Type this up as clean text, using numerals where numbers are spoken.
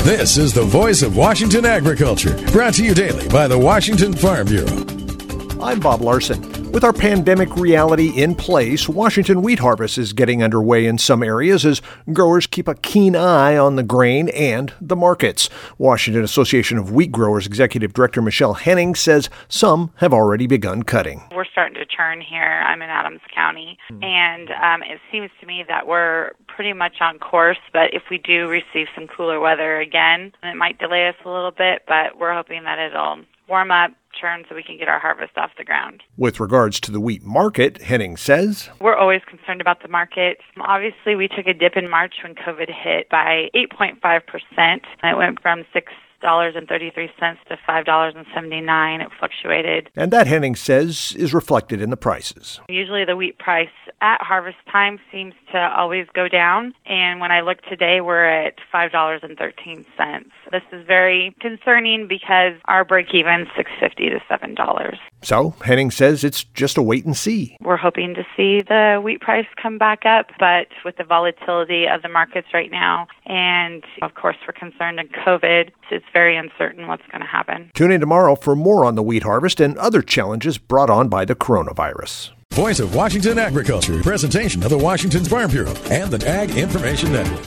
This is the voice of Washington agriculture, brought to you daily by the Washington Farm Bureau. I'm Bob Larson. With our pandemic reality in place, Washington wheat harvest is getting underway in some areas as growers keep a keen eye on the grain and the markets. Washington Association of Wheat Growers Executive Director Michelle Henning says some have already begun cutting. We're starting to turn here. I'm in Adams County, and it seems to me that we're pretty much on course, but if we do receive some cooler weather again, it might delay us a little bit, but we're hoping that it'll warm up, turn, so we can get our harvest off the ground. With regards to the wheat market, Henning says, we're always concerned about the market. Obviously, we took a dip in March when COVID hit by 8.5%. It went from $6.33 to $5.79. It fluctuated. And that, Henning says, is reflected in the prices. Usually the wheat price at harvest time seems to always go down. And when I look today, we're at $5.13. This is very concerning because our break-even is $6.50 to $7. So Henning says it's just a wait and see. We're hoping to see the wheat price come back up, but with the volatility of the markets right now, and of course we're concerned in COVID, it's very uncertain what's going to happen. Tune in tomorrow for more on the wheat harvest and other challenges brought on by the coronavirus. Voice of Washington Agriculture, presentation of the Washington Farm Bureau and the Ag Information Network.